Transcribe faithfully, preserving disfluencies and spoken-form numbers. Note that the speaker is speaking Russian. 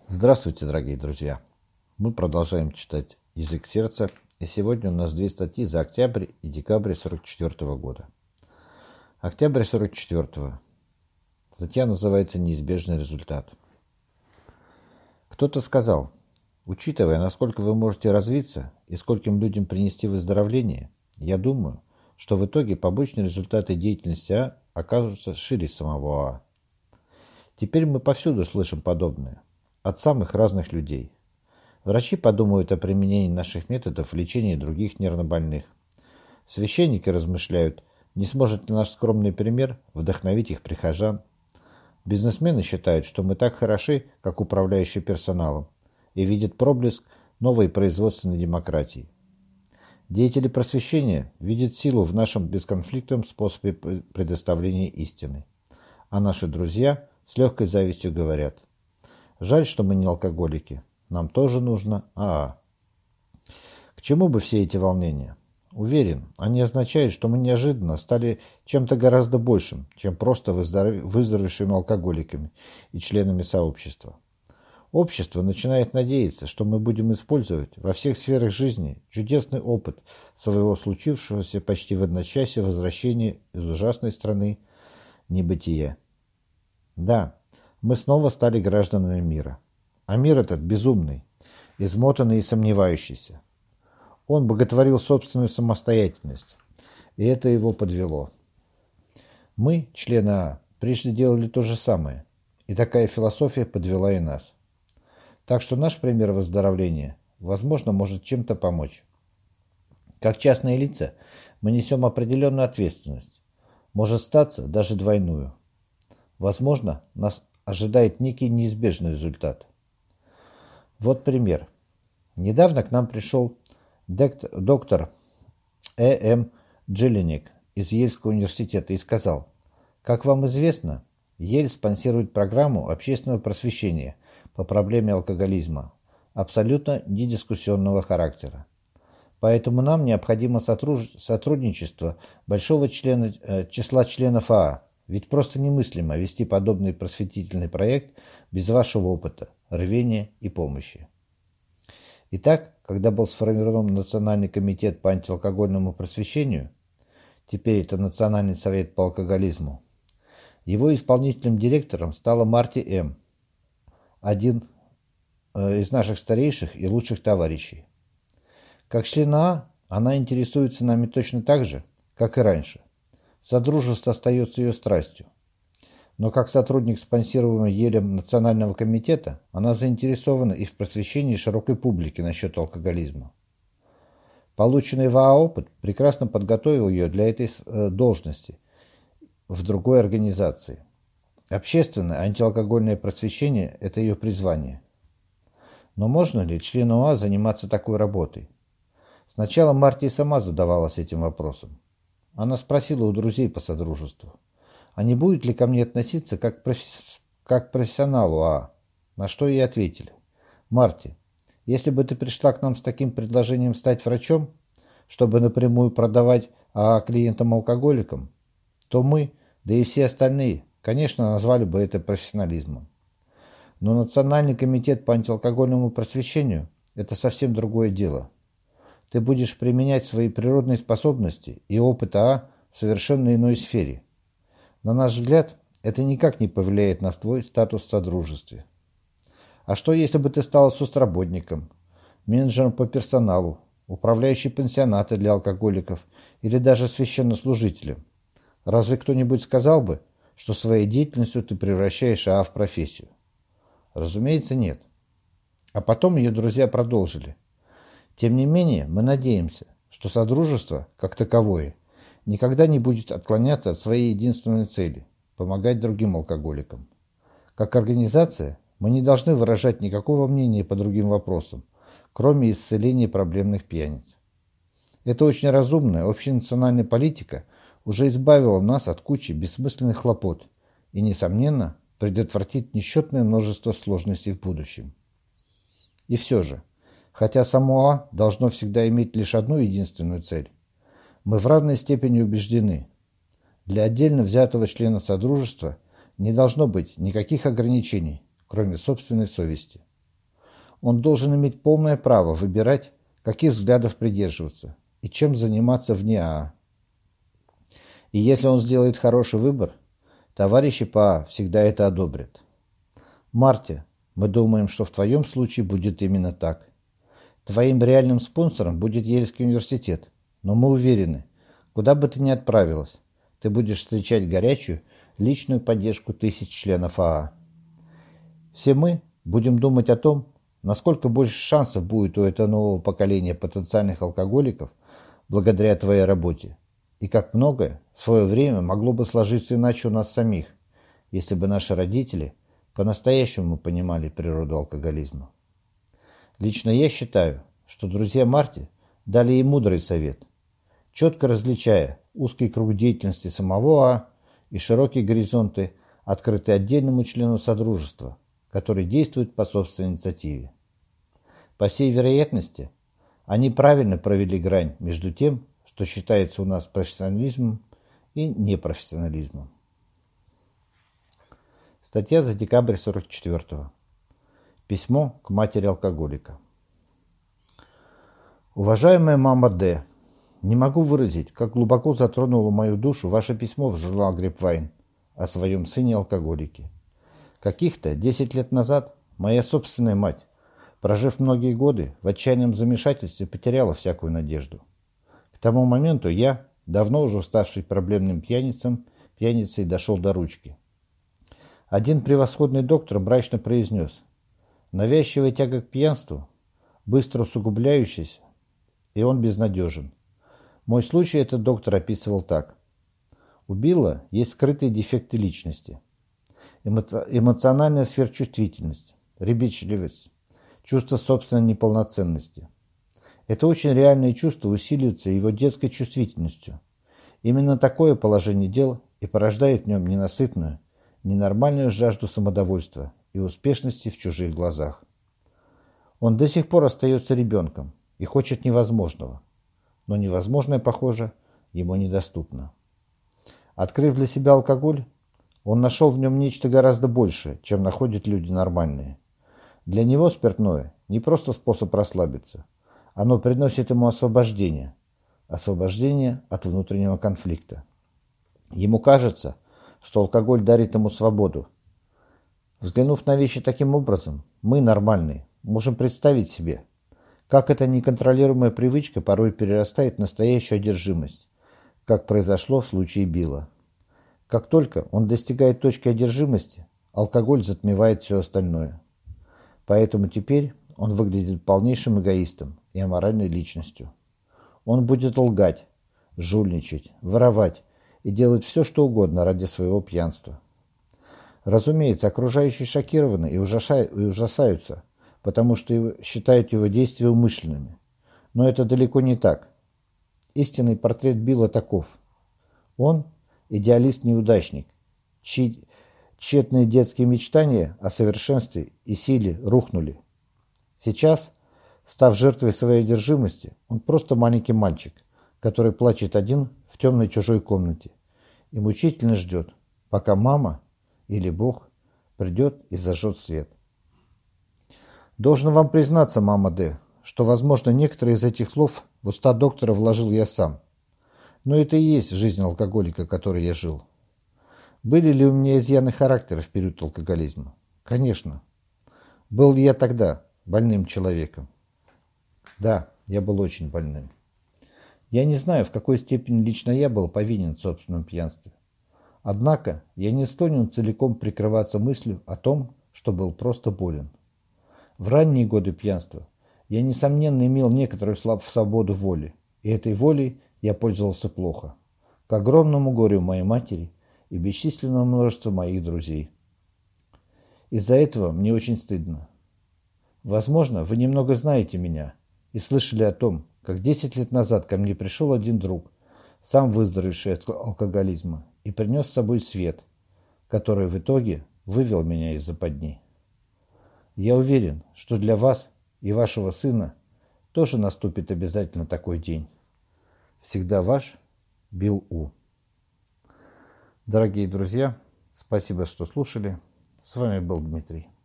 Здравствуйте, дорогие друзья! Мы продолжаем читать «Язык сердца», и сегодня у нас две статьи за октябрь и декабрь сорок четвёртого года. Октябрь сорок четвёртого. Статья называется «Неизбежный результат». Кто-то сказал: учитывая, насколько вы можете развиться и скольким людям принести выздоровление, я думаю, что в итоге побочные результаты деятельности А окажутся шире самого А. Теперь мы повсюду слышим подобное. От самых разных людей. Врачи подумают о применении наших методов в лечении других нервнобольных. Священники размышляют, не сможет ли наш скромный пример вдохновить их прихожан. Бизнесмены считают, что мы так хороши, как управляющие персоналом, и видят проблеск новой производственной демократии. Деятели просвещения видят силу в нашем бесконфликтном способе предоставления истины. А наши друзья с легкой завистью говорят: жаль, что мы не алкоголики. Нам тоже нужно АА. К чему бы все эти волнения? Уверен, они означают, что мы неожиданно стали чем-то гораздо большим, чем просто выздоров... выздоровевшими алкоголиками и членами сообщества. Общество начинает надеяться, что мы будем использовать во всех сферах жизни чудесный опыт своего случившегося почти в одночасье возвращения из ужасной страны небытия. Да, мы снова стали гражданами мира. А мир этот безумный, измотанный и сомневающийся. Он боготворил собственную самостоятельность, и это его подвело. Мы, члены А, прежде делали то же самое, и такая философия подвела и нас. Так что наш пример выздоровления, возможно, может чем-то помочь. Как частные лица мы несем определенную ответственность, может статься даже двойную. Возможно, нас ожидает некий неизбежный результат. Вот пример. Недавно к нам пришел доктор Э М Джеллиник из Ельского университета и сказал: как вам известно, Ель спонсирует программу общественного просвещения по проблеме алкоголизма, абсолютно недискуссионного характера. Поэтому нам необходимо сотрудничество большого члена, числа членов АА. Ведь просто немыслимо вести подобный просветительный проект без вашего опыта, рвения и помощи. Итак, когда был сформирован Национальный комитет по антиалкогольному просвещению, теперь это Национальный совет по алкоголизму, его исполнительным директором стала Марти М., один из наших старейших и лучших товарищей. Как член АА, она интересуется нами точно так же, как и раньше. Содружество остается ее страстью. Но как сотрудник спонсируемого Елем Национального комитета, она заинтересована и в просвещении широкой публики насчет алкоголизма. Полученный в АА опыт прекрасно подготовил ее для этой должности в другой организации. Общественное антиалкогольное просвещение – это ее призвание. Но можно ли члену АА заниматься такой работой? Сначала Марти сама задавалась этим вопросом. Она спросила у друзей по содружеству: а не будет ли ко мне относиться как, профи- как профессионалу АА? На что ей ответили: Марти, если бы ты пришла к нам с таким предложением стать врачом, чтобы напрямую продавать АА клиентам-алкоголикам, то мы, да и все остальные, конечно, назвали бы это профессионализмом. Но Национальный комитет по антиалкогольному просвещению – это совсем другое дело. Ты будешь применять свои природные способности и опыт АА в совершенно иной сфере. На наш взгляд, это никак не повлияет на твой статус в содружестве. А что, если бы ты стала соцработником, менеджером по персоналу, управляющей пансионата для алкоголиков или даже священнослужителем? Разве кто-нибудь сказал бы, что своей деятельностью ты превращаешь АА в профессию? Разумеется, нет. А потом ее друзья продолжили. Тем не менее, мы надеемся, что Содружество, как таковое, никогда не будет отклоняться от своей единственной цели – помогать другим алкоголикам. Как организация, мы не должны выражать никакого мнения по другим вопросам, кроме исцеления проблемных пьяниц. Эта очень разумная общенациональная политика уже избавила нас от кучи бессмысленных хлопот и, несомненно, предотвратит несчетное множество сложностей в будущем. И все же, хотя само А должно всегда иметь лишь одну единственную цель, мы в равной степени убеждены: для отдельно взятого члена Содружества не должно быть никаких ограничений, кроме собственной совести. Он должен иметь полное право выбирать, каких взглядов придерживаться и чем заниматься вне АА. И если он сделает хороший выбор, товарищи по АА всегда это одобрят. Марти, мы думаем, что в твоем случае будет именно так. Твоим реальным спонсором будет Ельский университет, но мы уверены, куда бы ты ни отправилась, ты будешь встречать горячую личную поддержку тысяч членов АА. Все мы будем думать о том, насколько больше шансов будет у этого нового поколения потенциальных алкоголиков благодаря твоей работе, и как многое в свое время могло бы сложиться иначе у нас самих, если бы наши родители по-настоящему понимали природу алкоголизма. Лично я считаю, что друзья Марти дали ей мудрый совет, четко различая узкий круг деятельности самого АА и широкие горизонты, открытые отдельному члену Содружества, который действует по собственной инициативе. По всей вероятности, они правильно провели грань между тем, что считается у нас профессионализмом и непрофессионализмом. Статья за декабрь сорок четвёртого. Письмо к матери алкоголика. Уважаемая мама Д, не могу выразить, как глубоко затронуло мою душу ваше письмо в журнал Grapevine о своем сыне-алкоголике. Каких-то десять лет назад моя собственная мать, прожив многие годы, в отчаянном замешательстве потеряла всякую надежду. К тому моменту я, давно уже ставший проблемным пьяницем, пьяницей дошел до ручки. Один превосходный доктор мрачно произнес: навязчивая тяга к пьянству, быстро усугубляющаяся, и он безнадежен. Мой случай этот доктор описывал так. У Билла есть скрытые дефекты личности. Эмо- эмоциональная сверхчувствительность, ребячливость, чувство собственной неполноценности. Это очень реальное чувство усиливается его детской чувствительностью. Именно такое положение дел и порождает в нем ненасытную, ненормальную жажду самодовольства и успешности в чужих глазах. Он до сих пор остается ребенком и хочет невозможного, но невозможное, похоже, ему недоступно. Открыв для себя алкоголь, он нашел в нем нечто гораздо большее, чем находят люди нормальные. Для него спиртное не просто способ расслабиться, оно приносит ему освобождение, освобождение от внутреннего конфликта. Ему кажется, что алкоголь дарит ему свободу. Взглянув на вещи таким образом, мы, нормальные, можем представить себе, как эта неконтролируемая привычка порой перерастает в настоящую одержимость, как произошло в случае Билла. Как только он достигает точки одержимости, алкоголь затмевает все остальное. Поэтому теперь он выглядит полнейшим эгоистом и аморальной личностью. Он будет лгать, жульничать, воровать и делать все, что угодно ради своего пьянства. Разумеется, окружающие шокированы и ужасаются, потому что его, считают его действия умышленными. Но это далеко не так. Истинный портрет Билла таков. Он – идеалист-неудачник, чьи тщетные детские мечтания о совершенстве и силе рухнули. Сейчас, став жертвой своей одержимости, он просто маленький мальчик, который плачет один в темной чужой комнате и мучительно ждет, пока мама или Бог придет и зажжет свет. Должен вам признаться, мама Д, что, возможно, некоторые из этих слов в уста доктора вложил я сам. Но это и есть жизнь алкоголика, которой я жил. Были ли у меня изъяны характера в период алкоголизма? Конечно. Был ли я тогда больным человеком? Да, я был очень больным. Я не знаю, в какой степени лично я был повинен в собственном пьянстве. Однако я не склонен целиком прикрываться мыслью о том, что был просто болен. В ранние годы пьянства я, несомненно, имел некоторую свободу воли, и этой волей я пользовался плохо, к огромному горю моей матери и бесчисленному множеству моих друзей. Из-за этого мне очень стыдно. Возможно, вы немного знаете меня и слышали о том, как десять лет назад ко мне пришел один друг, сам выздоровевший от алкоголизма, и принес с собой свет, который в итоге вывел меня из западни. Я уверен, что для вас и вашего сына тоже наступит обязательно такой день. Всегда ваш Билл У. Дорогие друзья, спасибо, что слушали. С вами был Дмитрий.